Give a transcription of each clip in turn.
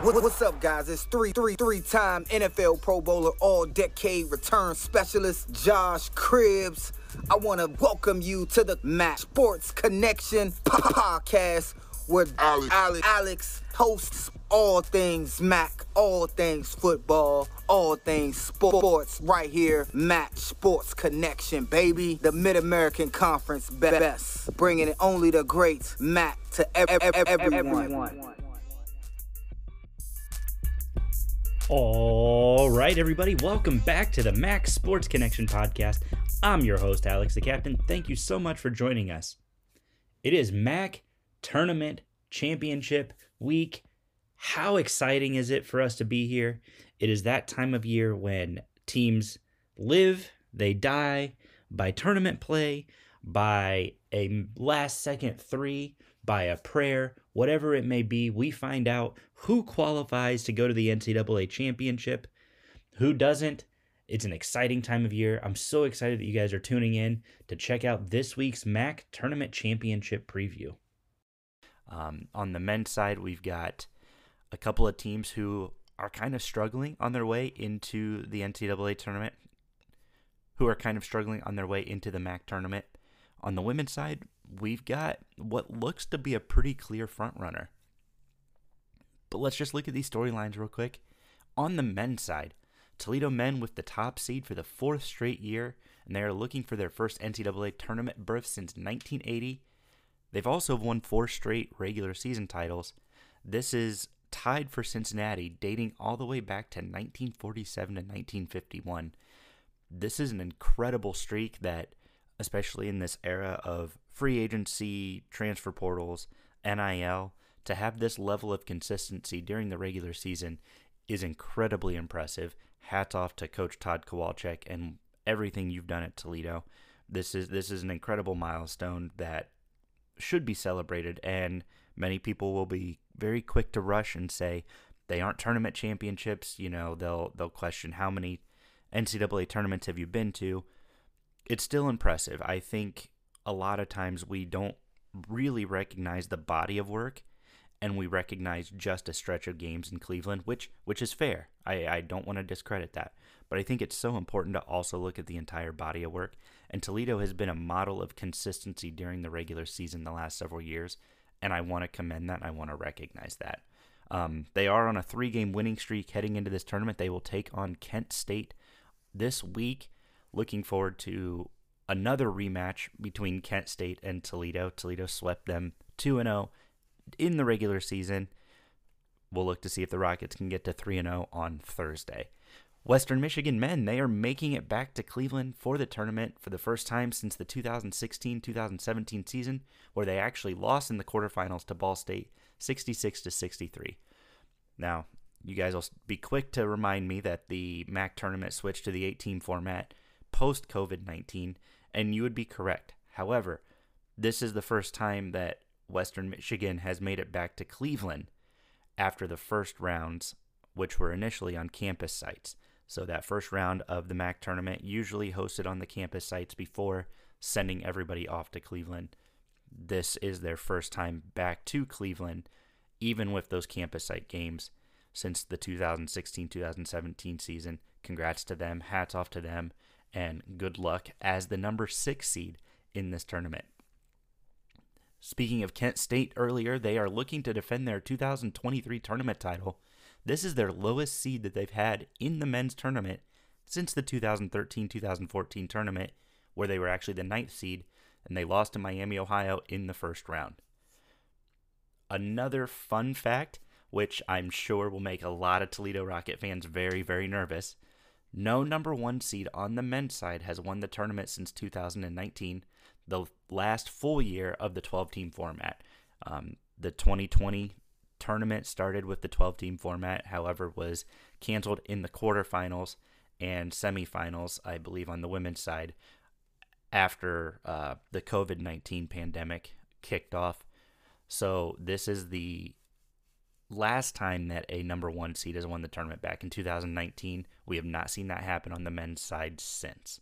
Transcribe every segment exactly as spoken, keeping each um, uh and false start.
What, what's up, guys? It's three, three, three-time N F L Pro Bowler, all-decade return specialist, Josh Cribbs. I want to welcome you to the Mac Sports Connection podcast, where Alex, Alex, Alex hosts all things Mac, all things football, all things sports, right here, Mac Sports Connection, baby. The Mid-American Conference best, bringing it only the great Mac to ev- ev- ev- everyone. everyone. All right, everybody, welcome back to the Mac Sports Connection podcast. I'm your host, Alex the Captain. Thank you so much for joining us. It is Mac Tournament Championship Week. How exciting is it for us to be here? It is that time of year when teams live, they die by tournament play, by a last-second three, by a prayer, whatever it may be. We find out who qualifies to go to the N C double A championship, who doesn't. It's an exciting time of year. I'm so excited that you guys are tuning in to check out this week's Mac Tournament Championship preview. Um, on the men's side, we've got a couple of teams who are kind of struggling on their way into the N C double A tournament, who are kind of struggling on their way into the Mac tournament. On the women's side, we've got what looks to be a pretty clear front runner. But let's just look at these storylines real quick. On the men's side, Toledo men with the top seed for the fourth straight year, and they are looking for their first N C double A tournament berth since nineteen eighty. They've also won four straight regular season titles. This is tied for Cincinnati, dating all the way back to nineteen forty-seven and nineteen fifty-one. This is an incredible streak that, especially in this era of free agency, transfer portals, N I L, to have this level of consistency during the regular season is incredibly impressive. Hats off to Coach Todd Kowalczyk and everything you've done at Toledo. This is this is an incredible milestone that should be celebrated, and many people will be very quick to rush and say they aren't tournament championships. You know, they'll they'll question how many N C double A tournaments have you been to. It's still impressive. I think a lot of times we don't really recognize the body of work, and we recognize just a stretch of games in Cleveland, which which is fair. I, I don't want to discredit that. But I think it's so important to also look at the entire body of work. And Toledo has been a model of consistency during the regular season the last several years, and I want to commend that, and I want to recognize that. Um, they are on a three-game winning streak heading into this tournament. They will take on Kent State this week. Looking forward to another rematch between Kent State and Toledo. Toledo swept them two and oh in the regular season. We'll look to see if the Rockets can get to three and oh on Thursday. Western Michigan men, they are making it back to Cleveland for the tournament for the first time since the two thousand sixteen two thousand seventeen season, where they actually lost in the quarterfinals to Ball State sixty-six to sixty-three. Now, you guys will be quick to remind me that the M A C tournament switched to the eight-team format post-COVID nineteen, and you would be correct. However, this is the first time that Western Michigan has made it back to Cleveland after the first rounds, which were initially on campus sites. So that first round of the M A C tournament usually hosted on the campus sites before sending everybody off to Cleveland. This is their first time back to Cleveland, even with those campus site games, since the two thousand sixteen two thousand seventeen season. Congrats to them, hats off to them, and good luck as the number six seed in this tournament. Speaking of Kent State earlier, they are looking to defend their two thousand twenty-three tournament title. This is their lowest seed that they've had in the men's tournament since the two thousand thirteen two thousand fourteen tournament, where they were actually the ninth seed, and they lost to Miami, Ohio in the first round. Another fun fact, which I'm sure will make a lot of Toledo Rocket fans very, very nervous. No number one seed on the men's side has won the tournament since two thousand nineteen, the last full year of the twelve-team format. Um, the twenty twenty tournament started with the twelve-team format, however, was canceled in the quarterfinals and semifinals, I believe, on the women's side after uh, the COVID nineteen pandemic kicked off. So this is the last time that a number one seed has won the tournament, back in two thousand nineteen. We have not seen that happen on the men's side since.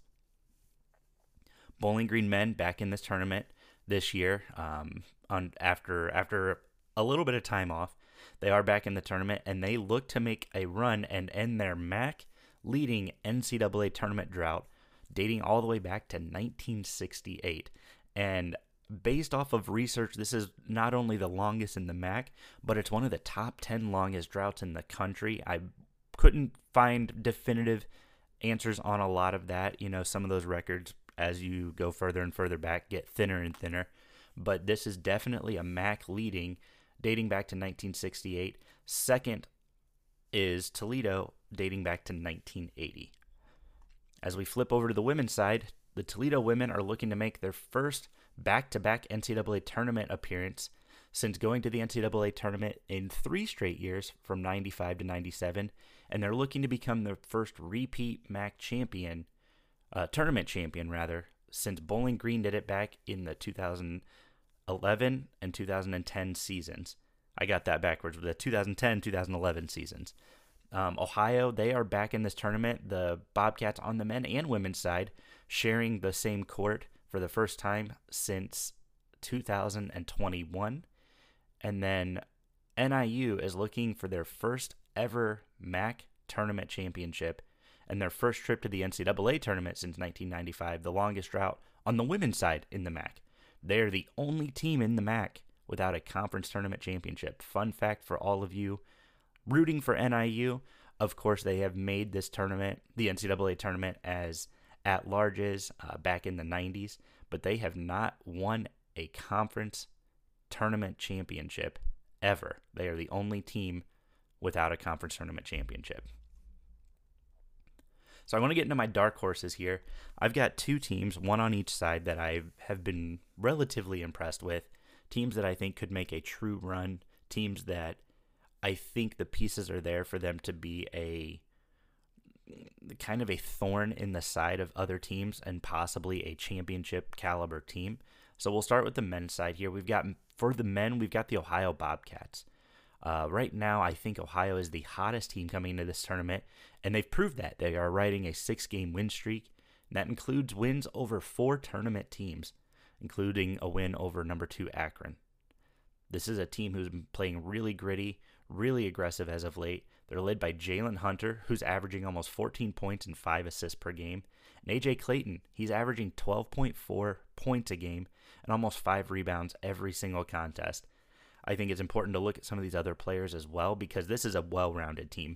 Bowling Green men back in this tournament this year, um, on after after a little bit of time off. They are back in the tournament, and they look to make a run and end their M A C leading N C double A tournament drought dating all the way back to nineteen sixty-eight. And based off of research, this is not only the longest in the M A C, but it's one of the top ten longest droughts in the country. I couldn't find definitive answers on a lot of that. You know, some of those records, as you go further and further back, get thinner and thinner. But this is definitely a M A C leading, dating back to nineteen sixty-eight. Second is Toledo, dating back to nineteen eighty. As we flip over to the women's side, the Toledo women are looking to make their first back-to-back N C double A tournament appearance since going to the N C double A tournament in three straight years from ninety-five to ninety-seven, and they're looking to become their first repeat M A C champion, uh, tournament champion rather, since Bowling Green did it back in the two thousand eleven and two thousand ten seasons. I got that backwards, the two thousand ten two thousand eleven seasons. Um, Ohio, they are back in this tournament. The Bobcats on the men and women's side sharing the same court for the first time since two thousand twenty-one. And then N I U is looking for their first ever M A C tournament championship and their first trip to the N C double A tournament since nineteen ninety-five, the longest drought on the women's side in the M A C. They are the only team in the M A C without a conference tournament championship. Fun fact for all of you rooting for N I U, of course, they have made this tournament, the N C double A tournament, as at-larges uh, back in the nineties, but they have not won a conference tournament championship ever. They are the only team without a conference tournament championship. So I want to get into my dark horses here. I've got two teams, one on each side, that I have been relatively impressed with, teams that I think could make a true run, teams that I think the pieces are there for them to be a kind of a thorn in the side of other teams and possibly a championship caliber team. So we'll start with the men's side here. We've got, for the men, we've got the Ohio Bobcats. Uh, right now, I think Ohio is the hottest team coming into this tournament, and they've proved that. They are riding a six-game win streak, and that includes wins over four tournament teams, including a win over number two Akron. This is a team who's been playing really gritty, really aggressive as of late. They're led by Jalen Hunter, who's averaging almost fourteen points and five assists per game. And A J Clayton, he's averaging twelve point four points a game and almost five rebounds every single contest. I think it's important to look at some of these other players as well because this is a well-rounded team.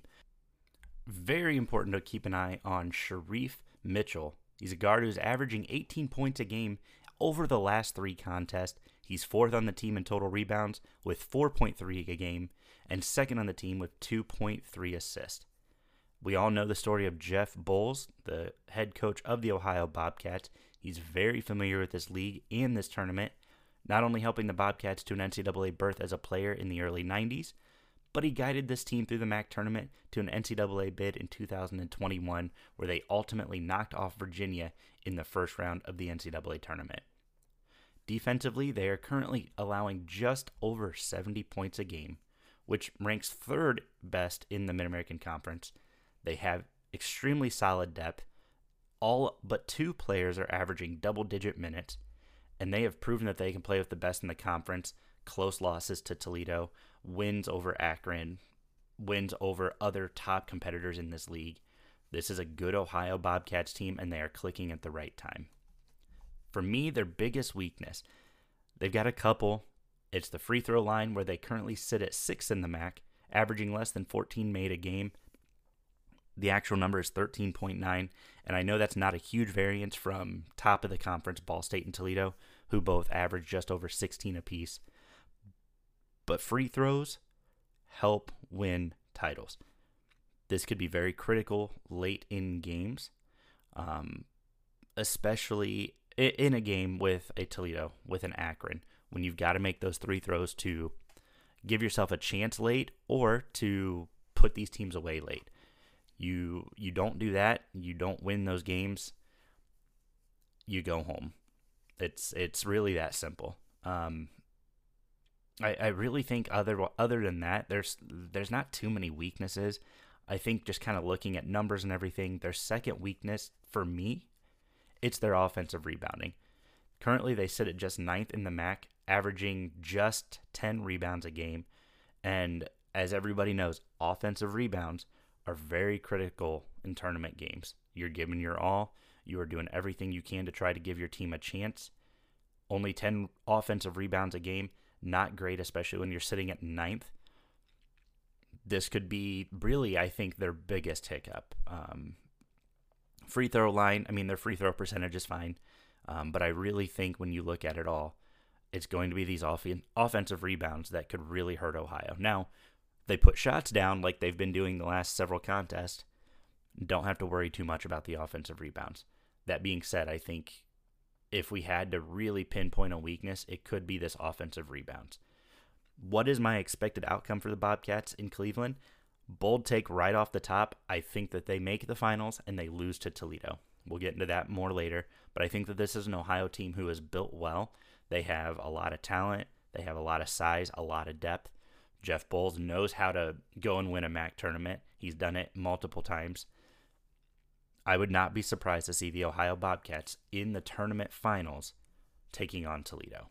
Very important to keep an eye on Sharif Mitchell. He's a guard who's averaging eighteen points a game over the last three contests. He's fourth on the team in total rebounds with four point three a game and second on the team with two point three assists. We all know the story of Jeff Bowles, the head coach of the Ohio Bobcats. He's very familiar with this league and this tournament, not only helping the Bobcats to an N C double A berth as a player in the early nineties, but he guided this team through the M A C tournament to an N C double A bid in two thousand twenty-one, where they ultimately knocked off Virginia in the first round of the N C double A tournament. Defensively, they are currently allowing just over seventy points a game, which ranks third best in the Mid-American Conference. They have extremely solid depth. All but two players are averaging double-digit minutes, and they have proven that they can play with the best in the conference. Close losses to Toledo, wins over Akron, wins over other top competitors in this league. This is a good Ohio Bobcats team, and they are clicking at the right time. For me, their biggest weakness, they've got a couple. It's the free throw line, where they currently sit at sixth in the M A C, averaging less than fourteen made a game. The actual number is thirteen point nine, and I know that's not a huge variance from top of the conference, Ball State and Toledo, who both average just over sixteen apiece. But free throws help win titles. This could be very critical late in games, um, especially in a game with a Toledo, with an Akron, when you've got to make those three throws to give yourself a chance late or to put these teams away late. You you don't do that, you don't win those games, you go home. It's it's really that simple. Um, I, I really think other other than that, there's there's not too many weaknesses. I think just kind of looking at numbers and everything, their second weakness for me, it's their offensive rebounding. Currently, they sit at just ninth in the M A C, averaging just ten rebounds a game. And as everybody knows, offensive rebounds are very critical in tournament games. You're giving your all. You are doing everything you can to try to give your team a chance. Only ten offensive rebounds a game, not great, especially when you're sitting at ninth. This could be really, I think, their biggest hiccup. Um, free throw line, I mean, their free throw percentage is fine. Um, but I really think when you look at it all, it's going to be these off- offensive rebounds that could really hurt Ohio. Now, they put shots down like they've been doing the last several contests. Don't have to worry too much about the offensive rebounds. That being said, I think if we had to really pinpoint a weakness, it could be this offensive rebounds. What is my expected outcome for the Bobcats in Cleveland? Bold take right off the top. I think that they make the finals and they lose to Toledo. We'll get into that more later, but I think that this is an Ohio team who is built well. They have a lot of talent. They have a lot of size, a lot of depth. Jeff Bowles knows how to go and win a M A C tournament. He's done it multiple times. I would not be surprised to see the Ohio Bobcats in the tournament finals taking on Toledo.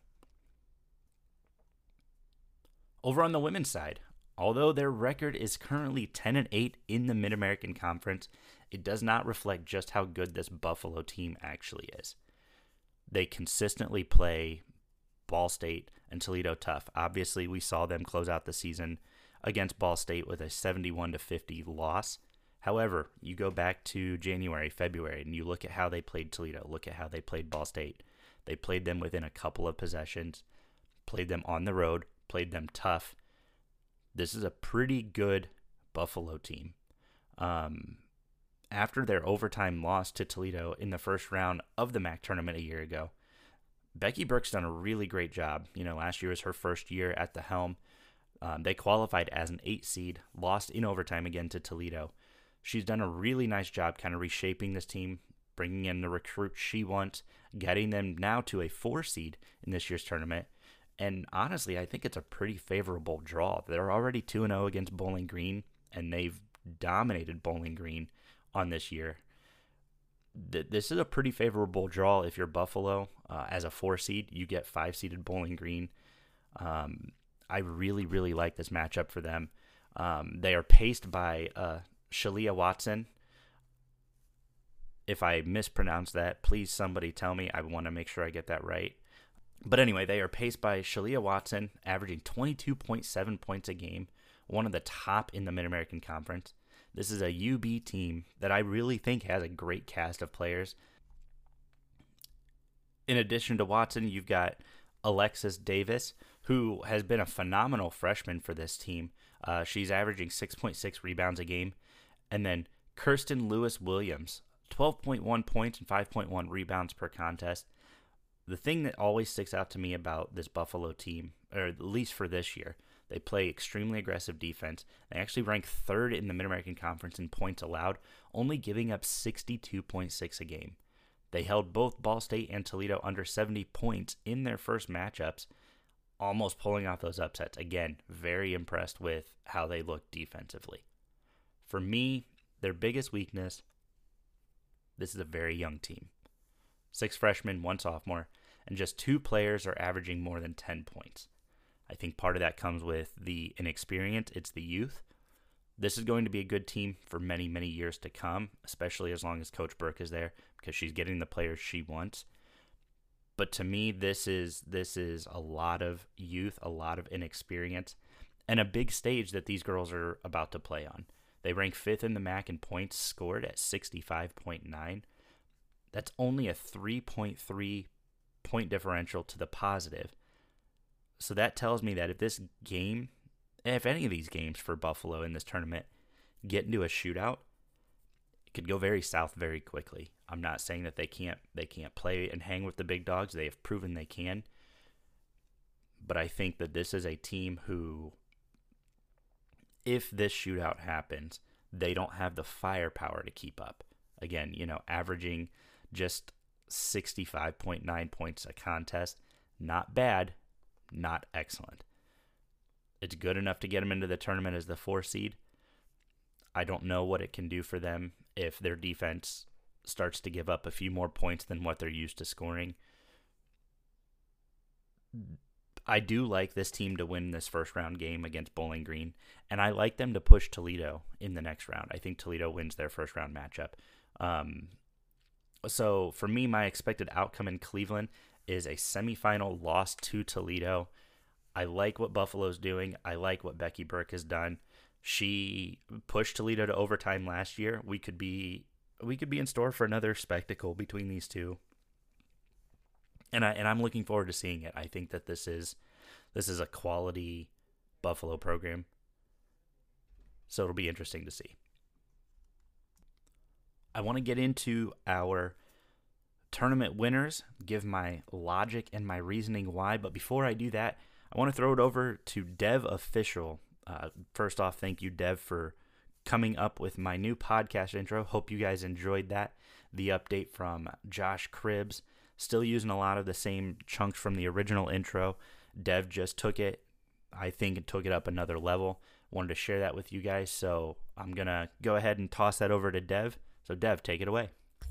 Over on the women's side, although their record is currently ten and eight in the Mid-American Conference, it does not reflect just how good this Buffalo team actually is. They consistently play Ball State and Toledo tough. Obviously, we saw them close out the season against Ball State with a seventy-one to fifty loss. However, you go back to January, February, and you look at how they played Toledo, look at how they played Ball State. They played them within a couple of possessions, played them on the road, played them tough. This is a pretty good Buffalo team. Um, after their overtime loss to Toledo in the first round of the M A C tournament a year ago, Becky Burke's done a really great job. You know, last year was her first year at the helm. Um, they qualified as an eight seed, lost in overtime again to Toledo. She's done a really nice job kind of reshaping this team, bringing in the recruits she wants, getting them now to a four seed in this year's tournament. And honestly, I think it's a pretty favorable draw. They're already two and oh against Bowling Green, and they've dominated Bowling Green on this year. This is a pretty favorable draw if you're Buffalo. Uh, as a four seed, you get five seeded Bowling Green. Um, I really, really like this matchup for them. Um, they are paced by uh, Shalia Watson. If I mispronounce that, please somebody tell me. I want to make sure I get that right. But anyway, they are paced by Shalia Watson, averaging twenty-two point seven points a game, one of the top in the Mid-American Conference. This is a U B team that I really think has a great cast of players. In addition to Watson, you've got Alexis Davis, who has been a phenomenal freshman for this team. Uh, she's averaging six point six rebounds a game. And then Kirsten Lewis-Williams, twelve point one points and five point one rebounds per contest. The thing that always sticks out to me about this Buffalo team, or at least for this year, they play extremely aggressive defense. They actually rank third in the Mid-American Conference in points allowed, only giving up sixty-two point six a game. They held both Ball State and Toledo under seventy points in their first matchups, almost pulling off those upsets. Again, very impressed with how they look defensively. For me, their biggest weakness, this is a very young team. Six freshmen, one sophomore, and just two players are averaging more than ten points. I think part of that comes with the inexperience. It's the youth. This is going to be a good team for many, many years to come, especially as long as Coach Burke is there, because she's getting the players she wants. But to me, this is this is a lot of youth, a lot of inexperience, and a big stage that these girls are about to play on. They rank fifth in the M A C in points scored at sixty-five point nine. That's only a three point three point differential to the positive. So that tells me that if this game, if any of these games for Buffalo in this tournament get into a shootout, it could go very south very quickly. I'm not saying that they can't they can't play and hang with the big dogs. They have proven they can. But I think that this is a team who, if this shootout happens, they don't have the firepower to keep up. Again, you know, averaging just sixty-five point nine points a contest. Not bad, not excellent. It's good enough to get them into the tournament as the four seed. I don't know what it can do for them if their defense starts to give up a few more points than what they're used to scoring. I do like this team to win this first round game against Bowling Green, and I like them to push Toledo in the next round. I think Toledo wins their first round matchup. Um, so for me, my expected outcome in Cleveland is a semifinal loss to Toledo. I like what Buffalo's doing. I like what Becky Burke has done. She pushed Toledo to overtime last year. We could be we could be in store for another spectacle between these two. And I and I'm looking forward to seeing it. I think that this is this is a quality Buffalo program. So it'll be interesting to see. I want to get into our tournament winners, give my logic and my reasoning why. But before I do that, I want to throw it over to Dev Official. Uh, first off, thank you, Dev, for coming up with my new podcast intro. Hope you guys enjoyed that. The update from Josh Cribbs. Still using a lot of the same chunks from the original intro. Dev just took it. I think it took it up another level. Wanted to share that with you guys, so I'm going to go ahead and toss that over to Dev. So, Dev, take it away.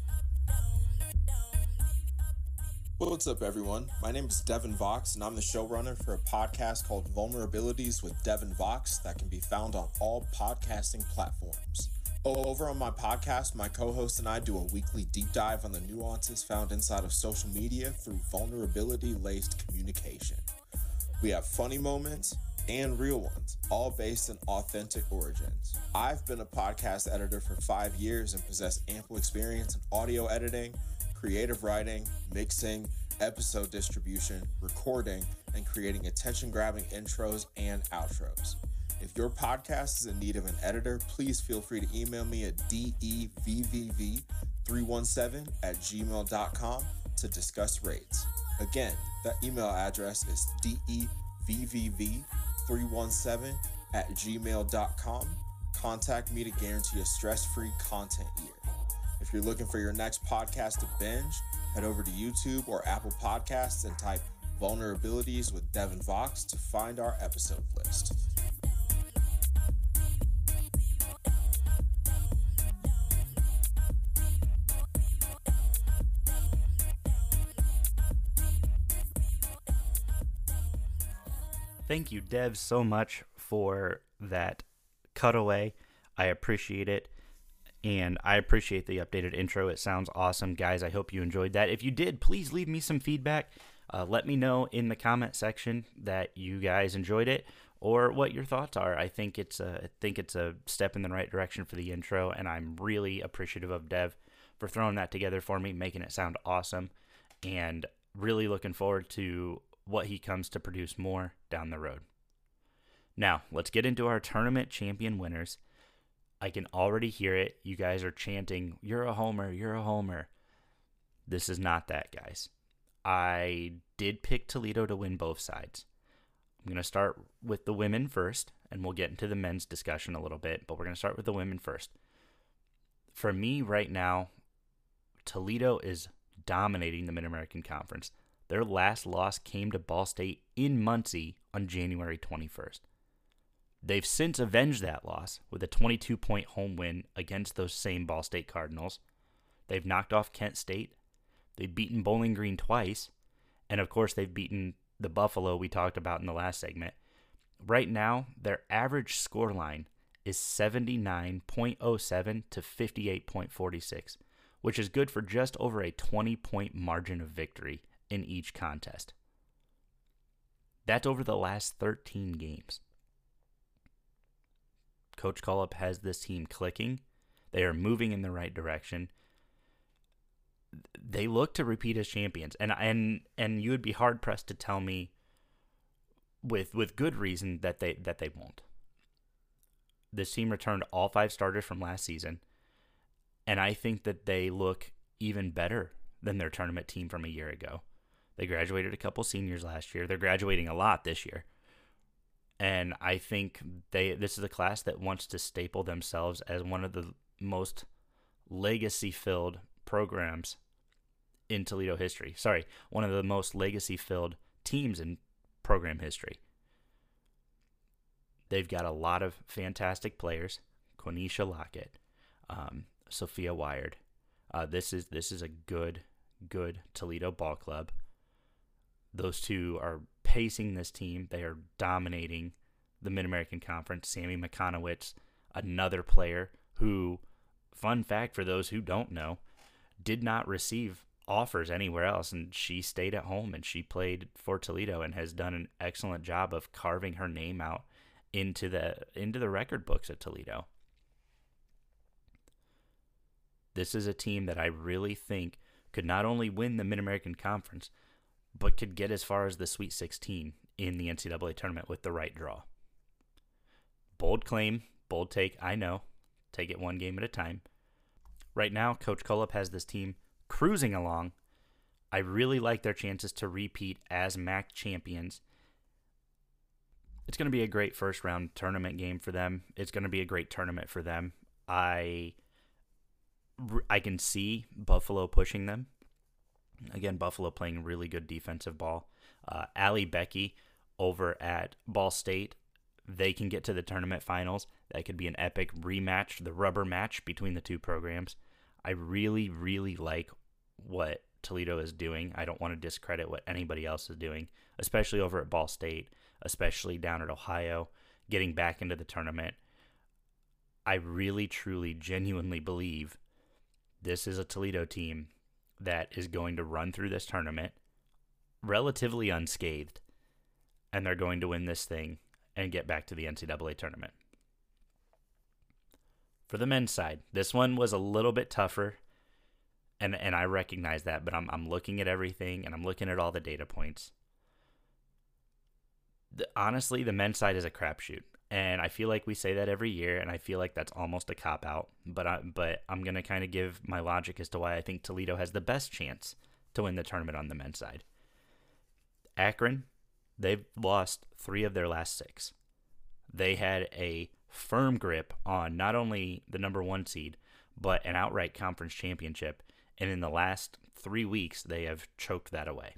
What's up, everyone? My name is Devin Vox, and I'm the showrunner for a podcast called Vulnerabilities with Devin Vox that can be found on all podcasting platforms. Over on my podcast, my co-host and I do a weekly deep dive on the nuances found inside of social media through vulnerability-laced communication. We have funny moments and real ones, all based in authentic origins. I've been a podcast editor for five years and possess ample experience in audio editing, creative writing, mixing, episode distribution, recording, and creating attention-grabbing intros and outros. If your podcast is in need of an editor, please feel free to email me at D E V V V three one seven at gmail dot com to discuss rates. Again, that email address is D E V V V three one seven at gmail dot com. Contact me to guarantee a stress-free content year. If you're looking for your next podcast to binge, head over to YouTube or Apple Podcasts and type Vulnerabilities with Devin Vox to find our episode list. Thank you, Dev, so much for that cutaway. I appreciate it, and I appreciate the updated intro. It sounds awesome, guys. I hope you enjoyed that. If you did, please leave me some feedback. Uh, let me know in the comment section that you guys enjoyed it or what your thoughts are. I think it's a, I think it's a step in the right direction for the intro, and I'm really appreciative of Dev for throwing that together for me, making it sound awesome, and really looking forward to what he comes to produce more down the road. Now, let's get into our tournament champion winners. I can already hear it. You guys are chanting, "You're a homer, you're a homer." This is not that, guys. I did pick Toledo to win both sides. I'm going to start with the women first, and we'll get into the men's discussion a little bit, but we're going to start with the women first. For me right now, Toledo is dominating the Mid-American Conference. Their last loss came to Ball State in Muncie on January twenty-first. They've since avenged that loss with a twenty-two point home win against those same Ball State Cardinals. They've knocked off Kent State. They've beaten Bowling Green twice. And, of course, they've beaten the Buffalo we talked about in the last segment. Right now, their average score line is seventy-nine point oh seven to fifty-eight point four six, which is good for just over a twenty point margin of victory in each contest. That's over the last thirteen games. Coach Collup has this team clicking. They are moving in the right direction. They look to repeat as champions, and and and you would be hard pressed to tell me with with good reason that they that they won't. This team returned all five starters from last season, and I think that they look even better than their tournament team from a year ago. They graduated a couple seniors last year. They're graduating a lot this year. And I think they this is a class that wants to staple themselves as one of the most legacy-filled programs in Toledo history. Sorry, one of the most legacy-filled teams in program history. They've got a lot of fantastic players. Quenisha Lockett, um, Sophia Wired. Uh, this is this is a good, good Toledo ball club. Those two are pacing this team. They are dominating the Mid-American Conference. Sammy McConowitz, another player who, fun fact for those who don't know, did not receive offers anywhere else, and she stayed at home and she played for Toledo and has done an excellent job of carving her name out into the into the record books at Toledo. This is a team that I really think could not only win the Mid-American Conference, but could get as far as the Sweet sixteen in the N C double A tournament with the right draw. Bold claim, bold take, I know. Take it one game at a time. Right now, Coach Kolob has this team cruising along. I really like their chances to repeat as M A C champions. It's going to be a great first round tournament game for them. It's going to be a great tournament for them. I I can see Buffalo pushing them. Again, Buffalo playing really good defensive ball. Uh, Allie Becky over at Ball State, they can get to the tournament finals. That could be an epic rematch, the rubber match between the two programs. I really, really like what Toledo is doing. I don't want to discredit what anybody else is doing, especially over at Ball State, especially down at Ohio, getting back into the tournament. I really, truly, genuinely believe this is a Toledo team that is going to run through this tournament relatively unscathed, and they're going to win this thing and get back to the N C double A tournament. For the men's side, this one was a little bit tougher, and and I recognize that, but I'm I'm looking at everything, and I'm looking at all the data points. The, honestly, the men's side is a crapshoot, and I feel like we say that every year, and I feel like that's almost a cop-out, but, I, but I'm going to kind of give my logic as to why I think Toledo has the best chance to win the tournament on the men's side. Akron, they've lost three of their last six. They had a firm grip on not only the number one seed, but an outright conference championship, and in the last three weeks, they have choked that away.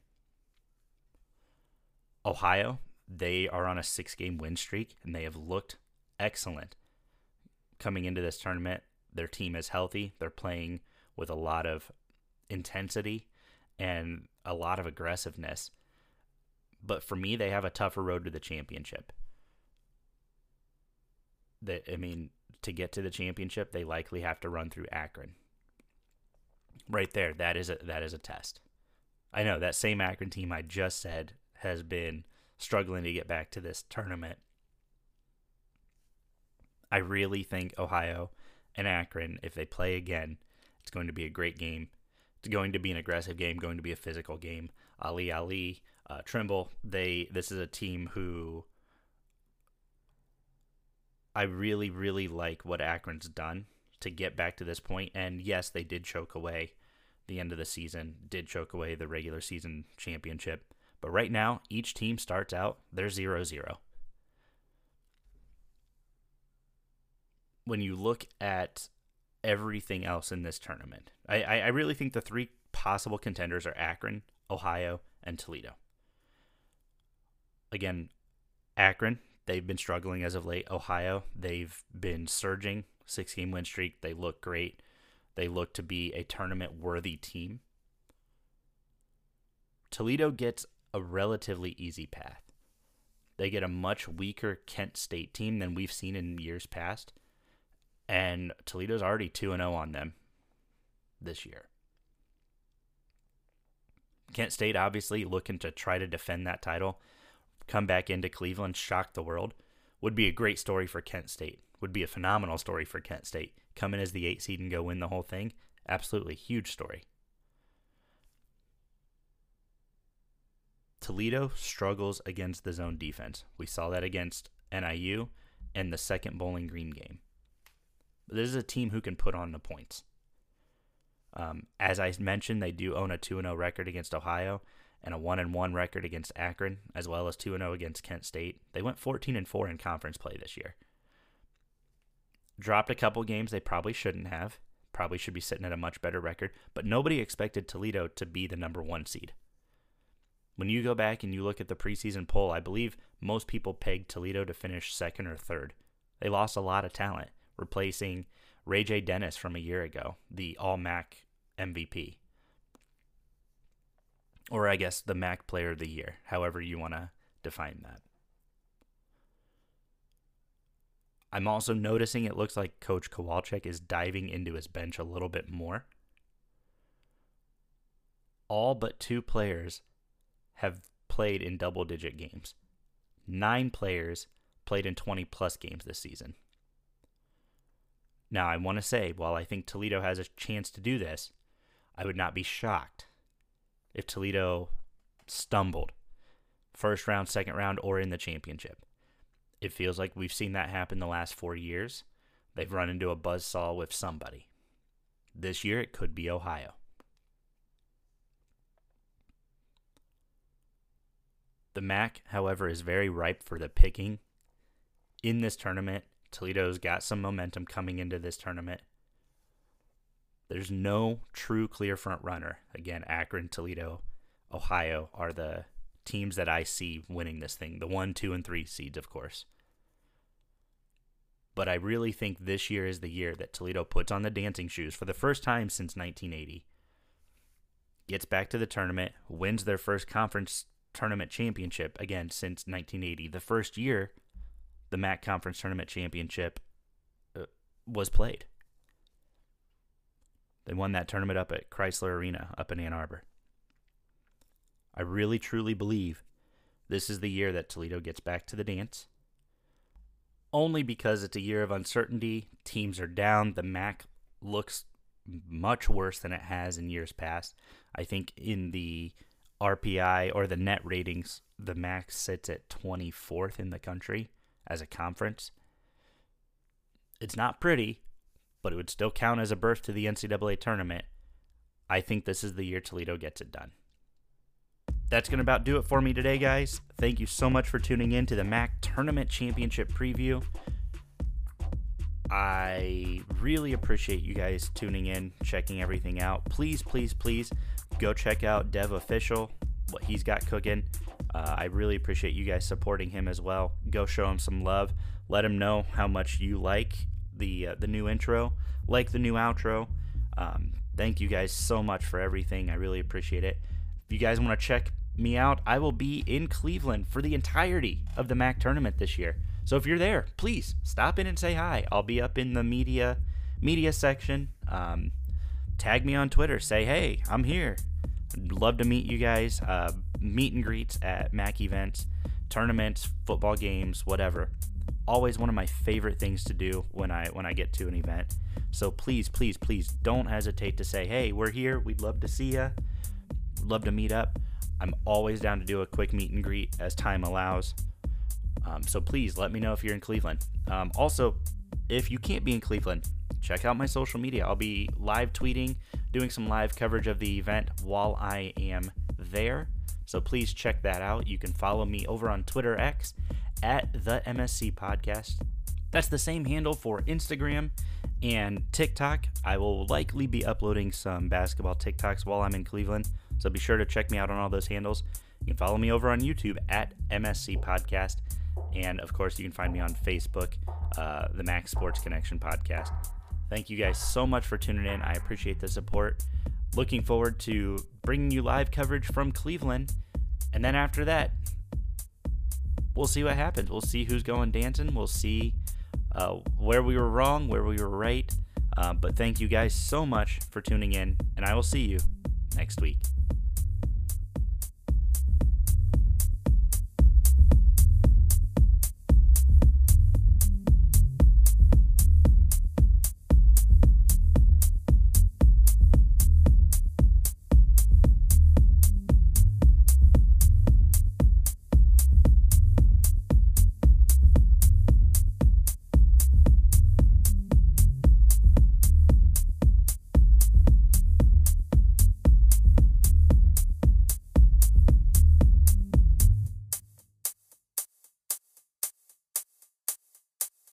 Ohio, they are on a six-game win streak, and they have looked excellent coming into this tournament. Their team is healthy. They're playing with a lot of intensity and a lot of aggressiveness. But for me, they have a tougher road to the championship. That I mean, to get to the championship, they likely have to run through Akron. Right there, that is a that is a test. I know that same Akron team I just said has been struggling to get back to this tournament. I really think Ohio and Akron, if they play again, it's going to be a great game. It's going to be an aggressive game, going to be a physical game. Ali Ali, uh, Trimble, they this is a team who I really, really like what Akron's done to get back to this point. And yes, they did choke away the end of the season, did choke away the regular season championship. But right now, each team starts out, they're zero zero. When you look at everything else in this tournament, I, I, I really think the three possible contenders are Akron, Ohio, and Toledo. Again, Akron, they've been struggling as of late. Ohio, they've been surging, six-game win streak. They look great. They look to be a tournament-worthy team. Toledo gets a relatively easy path. They get a much weaker Kent State team than we've seen in years past, and Toledo's already two and oh on them this year. Kent State obviously looking to try to defend that title, come back into Cleveland, shock the world. Would be a great story for Kent State. Would be a phenomenal story for Kent State. Come in as the eight seed and go win the whole thing. Absolutely huge story. Toledo struggles against the zone defense. We saw that against N I U and the second Bowling Green game. But this is a team who can put on the points. Um, as I mentioned, they do own a two and oh record against Ohio and a one and one record against Akron, as well as two and oh against Kent State. They went fourteen and four in conference play this year. Dropped a couple games they probably shouldn't have. Probably should be sitting at a much better record, but nobody expected Toledo to be the number one seed. When you go back and you look at the preseason poll, I believe most people pegged Toledo to finish second or third. They lost a lot of talent, replacing Ray J. Dennis from a year ago, the All-M A C M V P. Or I guess the M A C Player of the Year, however you want to define that. I'm also noticing it looks like Coach Kowalczyk is diving into his bench a little bit more. All but two players have played in double-digit games. Nine players played in twenty-plus games this season. Now, I want to say, while I think Toledo has a chance to do this, I would not be shocked if Toledo stumbled first round, second round, or in the championship. It feels like we've seen that happen the last four years. They've run into a buzzsaw with somebody. This year, it could be Ohio. The M A C, however, is very ripe for the picking in this tournament. Toledo's got some momentum coming into this tournament. There's no true clear front runner. Again, Akron, Toledo, Ohio are the teams that I see winning this thing. The one, two, and three seeds, of course. But I really think this year is the year that Toledo puts on the dancing shoes for the first time since nineteen eighty. Gets back to the tournament, wins their first conference tournament championship, again, since nineteen eighty. The first year the M A C Conference Tournament Championship uh, was played. They won that tournament up at Chrysler Arena up in Ann Arbor. I really, truly believe this is the year that Toledo gets back to the dance. Only because it's a year of uncertainty. Teams are down. The M A C looks much worse than it has in years past. I think in the R P I or the net ratings, the M A C sits at twenty-fourth in the country as a conference. It's not pretty, but it would still count as a berth to the N C double A tournament. I think this is the year Toledo gets it done. That's going to about do it for me today, guys. Thank you so much for tuning in to the M A C Tournament Championship Preview. I really appreciate you guys tuning in, checking everything out. Please, please, please go check out Dev Official, what he's got cooking. Uh, I really appreciate you guys supporting him as well. Go show him some love. Let him know how much you like the uh, the new intro, like the new outro. Um, thank you guys so much for everything. I really appreciate it. If you guys want to check me out, I will be in Cleveland for the entirety of the M A C tournament this year. So if you're there, please stop in and say hi. I'll be up in the media media section. Um, tag me on Twitter. Say, hey, I'm here. I'd love to meet you guys. Uh, meet and greets at M A C events, tournaments, football games, whatever. Always one of my favorite things to do when I when I get to an event. So please, please, please don't hesitate to say, hey, we're here. We'd love to see you. Love to meet up. I'm always down to do a quick meet and greet as time allows. Um, so please let me know if you're in Cleveland. Um, also, if you can't be in Cleveland, check out my social media. I'll be live tweeting, doing some live coverage of the event while I am there. So please check that out. You can follow me over on Twitter X at the M S C Podcast. That's the same handle for Instagram and TikTok. I will likely be uploading some basketball TikToks while I'm in Cleveland. So be sure to check me out on all those handles. You can follow me over on YouTube at M S C Podcast. And, of course, you can find me on Facebook, uh, the Max Sports Connection Podcast. Thank you guys so much for tuning in. I appreciate the support. Looking forward to bringing you live coverage from Cleveland. And then after that, we'll see what happens. We'll see who's going dancing. We'll see uh, where we were wrong, where we were right. Uh, but thank you guys so much for tuning in, and I will see you next week.